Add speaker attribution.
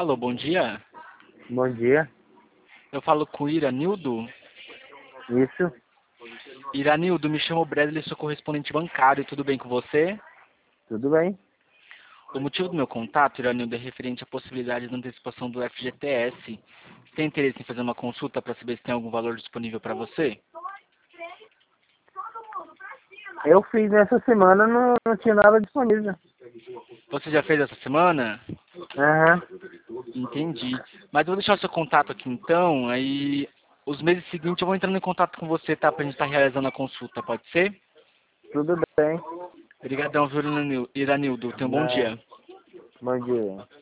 Speaker 1: Alô, bom dia.
Speaker 2: Bom dia.
Speaker 1: Eu falo com o Iranildo.
Speaker 2: Isso,
Speaker 1: Iranildo, me chamo Bradley, sou correspondente bancário, tudo bem com você?
Speaker 2: tudo bem?
Speaker 1: O motivo do meu contato, Iranildo, é referente à possibilidade da antecipação do FGTS. Você tem interesse em fazer uma consulta para saber se tem algum valor disponível para você?
Speaker 2: Eu fiz essa semana, não tinha nada disponível.
Speaker 1: Você já fez essa semana?
Speaker 2: Aham,
Speaker 1: Entendi. Mas eu vou deixar o seu contato aqui então, aí os meses seguintes eu vou entrando em contato com você, tá? Pra gente estar realizando a consulta, pode ser?
Speaker 2: tudo bem.
Speaker 1: Obrigadão, viu, Iranildo? Tenha um bom
Speaker 2: Ah,
Speaker 1: dia.
Speaker 2: bom dia.